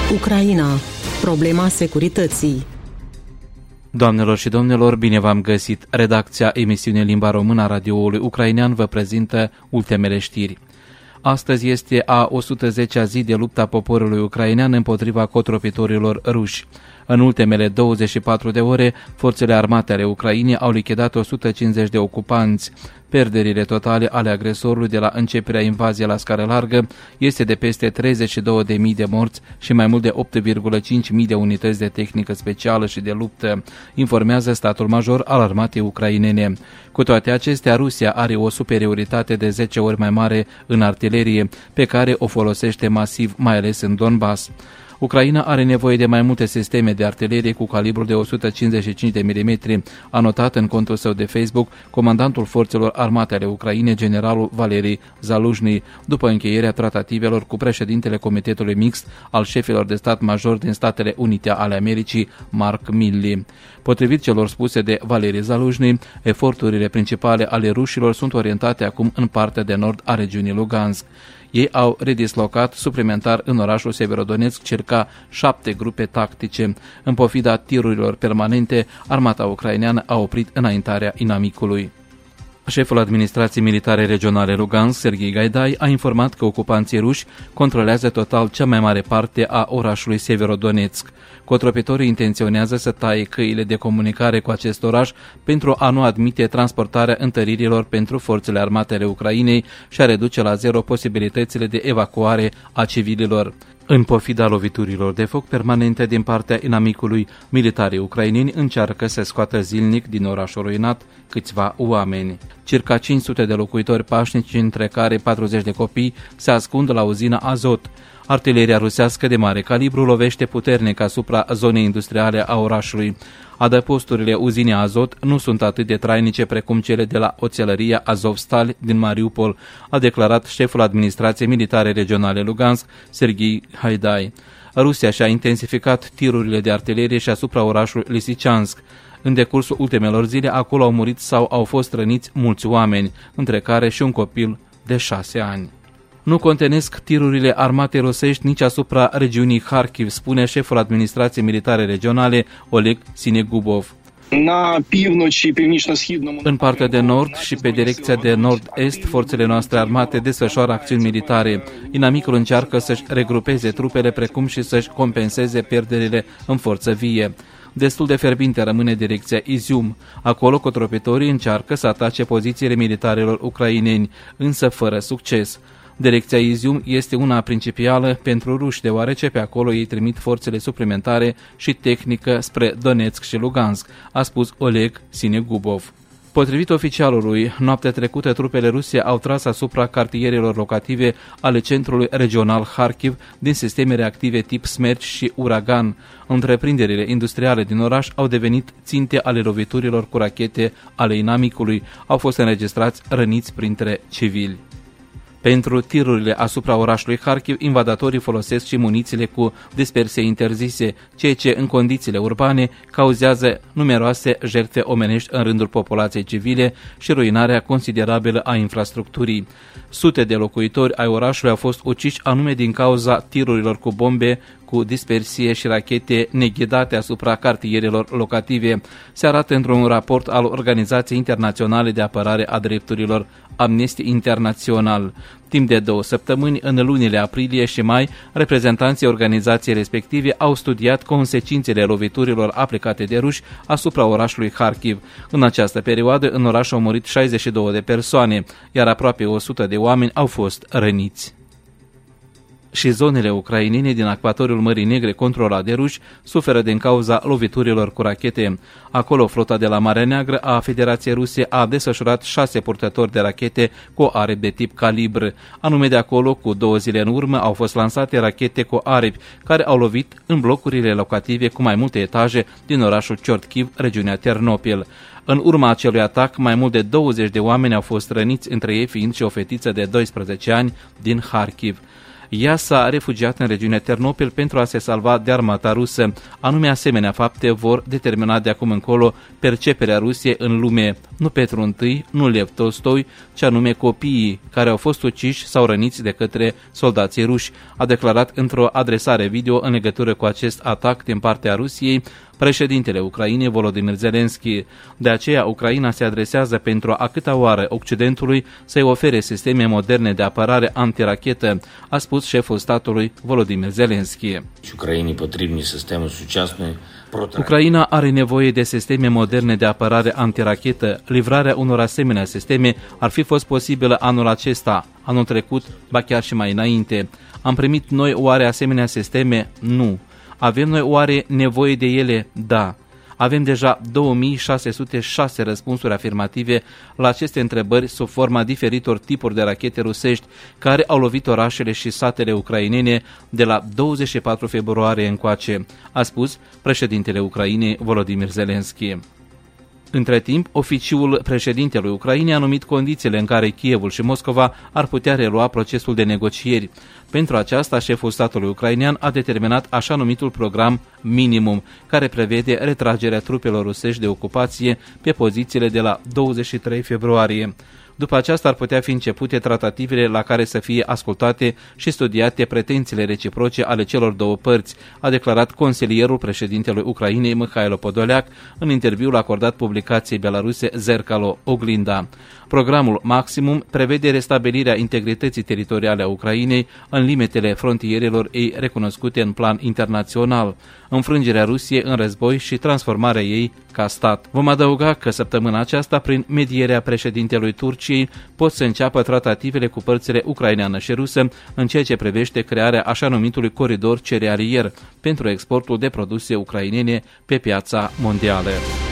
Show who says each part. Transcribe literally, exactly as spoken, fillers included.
Speaker 1: Ucraina. Problema securității.
Speaker 2: Doamnelor și domnilor, bine v-am găsit! Redacția emisiunii Limba Română a radioului ucrainean vă prezintă ultimele știri. Astăzi este a o sută zecea zi de lupta poporului ucrainean împotriva cotropitorilor ruși. În ultimele douăzeci și patru de ore, forțele armate ale Ucrainei au lichidat o sută cincizeci de ocupanți. Pierderile totale ale agresorului de la începerea invaziei la scară largă este de peste treizeci și două de mii de morți și mai mult de opt virgulă cinci mii de unități de tehnică specială și de luptă, informează statul major al armatei ucrainene. Cu toate acestea, Rusia are o superioritate de zece ori mai mare în artilerie, pe care o folosește masiv, mai ales în Donbass. Ucraina are nevoie de mai multe sisteme de artilerie cu calibru de o sută cincizeci și cinci de milimetri, a notat în contul său de Facebook comandantul forțelor armate ale Ucrainei, generalul Valeri Zaluzhny, după încheierea tratativelor cu președintele Comitetului Mixt al șefilor de stat major din Statele Unite ale Americii, Mark Milley. Potrivit celor spuse de Valeri Zaluzhny, eforturile principale ale rușilor sunt orientate acum în partea de nord a regiunii Lugansk. Ei au redislocat suplimentar în orașul Severodonetsk circa șapte grupe tactice. În pofida tirurilor permanente, armata ucraineană a oprit înaintarea inamicului. Șeful administrației militare regionale Lugansk, Serghei Gaidai, a informat că ocupanții ruși controlează total cea mai mare parte a orașului Severodonetsk. Cotropitorii intenționează să taie căile de comunicare cu acest oraș pentru a nu admite transportarea întăririlor pentru forțele armate ale Ucrainei și a reduce la zero posibilitățile de evacuare a civililor. În pofida loviturilor de foc permanente din partea inamicului, militarii ucraineni încearcă să scoată zilnic din orașul ruinat câțiva oameni. Circa cinci sute de locuitori pașnici, între care patruzeci de copii, se ascund la uzina Azot. Artileria rusească de mare calibru lovește puternic asupra zonei industriale a orașului. Adăposturile uzinei Azot nu sunt atât de trainice precum cele de la oțelăria Azovstal din Mariupol, a declarat șeful administrației militare regionale Lugansk, Serghei Gaidai. Rusia și-a intensificat tirurile de artilerie și asupra orașului Lisichansk. În decursul ultimelor zile, acolo au murit sau au fost răniți mulți oameni, între care și un copil de șase ani. Nu contenesc tirurile armatei rusești nici asupra regiunii Kharkiv, spune șeful administrației militare regionale, Oleg Sinegubov. În partea de nord și pe direcția de nord-est, forțele noastre armate desfășoară acțiuni militare. Inamicul încearcă să-și regrupeze trupele, precum și să-și compenseze pierderile în forță vie. Destul de fierbinte rămâne direcția Izium. Acolo cotropitorii încearcă să atace pozițiile militarilor ucraineni, însă fără succes. Direcția Izium este una principială pentru ruși, deoarece pe acolo ei trimit forțele suplimentare și tehnică spre Donetsk și Lugansk, a spus Oleg Sinegubov. Potrivit oficialului, noaptea trecută trupele ruse au tras asupra cartierelor locative ale centrului regional Kharkiv din sisteme reactive tip Smerch și Uragan. Întreprinderile industriale din oraș au devenit ținte ale loviturilor cu rachete ale inamicului. Au fost înregistrați răniți printre civili. Pentru tirurile asupra orașului Kharkiv, invadatorii folosesc și munițiile cu dispersie interzise, ceea ce în condițiile urbane cauzează numeroase jertfe omenești în rândul populației civile și ruinarea considerabilă a infrastructurii. Sute de locuitori ai orașului au fost uciși anume din cauza tirurilor cu bombe cu dispersie și rachete neghidate asupra cartierelor locative, se arată într-un raport al Organizației Internaționale de Apărare a Drepturilor, Amnesty International. Timp de două săptămâni, în lunile aprilie și mai, reprezentanții organizației respective au studiat consecințele loviturilor aplicate de ruși asupra orașului Kharkiv. În această perioadă, în oraș au murit șaizeci și două de persoane, iar aproape o sută de oameni au fost răniți. Și zonele ucrainene din acvatoriul Mării Negre controlat de ruși suferă din cauza loviturilor cu rachete. Acolo, flota de la Marea Neagră a Federației Ruse a desfășurat șase purtători de rachete cu aripi de tip calibr. Anume de acolo, cu două zile în urmă, au fost lansate rachete cu aripi, care au lovit în blocurile locative cu mai multe etaje din orașul Ciortchiv, regiunea Ternopil. În urma acelui atac, mai mult de douăzeci de oameni au fost răniți, între ei fiind și o fetiță de doisprezece ani din Kharkiv. Ea s-a refugiat în regiunea Ternopil pentru a se salva de armata rusă. Anume asemenea fapte vor determina de acum încolo perceperea Rusiei în lume. Nu Petru întâi, nu Lev Tolstoi, ci anume copiii care au fost uciși sau răniți de către soldații ruși, a declarat într-o adresare video în legătură cu acest atac din partea Rusiei președintele Ucrainei Volodymyr Zelensky. De aceea, Ucraina se adresează pentru a câta oară Occidentului să-i ofere sisteme moderne de apărare antirachetă, a spus șeful statului Volodymyr Zelensky. Ucraina are nevoie de sisteme moderne de apărare antirachetă. Livrarea unor asemenea sisteme ar fi fost posibilă anul acesta, anul trecut, ba chiar și mai înainte. Am primit noi oare asemenea sisteme? Nu. Avem noi oare nevoie de ele? Da. Avem deja două mii șase sute șase răspunsuri afirmative la aceste întrebări sub forma diferitor tipuri de rachete rusești care au lovit orașele și satele ucrainene de la douăzeci și patru februarie încoace, a spus președintele Ucrainei Volodymyr Zelensky. Între timp, oficiul președintelui Ucrainei a numit condițiile în care Kievul și Moscova ar putea relua procesul de negocieri. Pentru aceasta, șeful statului ucrainean a determinat așa numitul program minimum, care prevede retragerea trupelor rusești de ocupație pe pozițiile de la douăzeci și trei februarie. După aceasta ar putea fi începute tratativele la care să fie ascultate și studiate pretențiile reciproce ale celor două părți, a declarat consilierul președintelui Ucrainei Mihailo Podoleac în interviul acordat publicației belaruse Zerkalo Oglinda. Programul Maximum prevede restabilirea integrității teritoriale a Ucrainei în limitele frontierelor ei recunoscute în plan internațional, înfrângerea Rusiei în război și transformarea ei ca stat. Vom adăuga că săptămâna aceasta, prin medierea președintelui Turciei, pot să înceapă tratativele cu părțile ucraineană și rusă în ceea ce privește crearea așa numitului coridor cerealier pentru exportul de produse ucrainene pe piața mondială.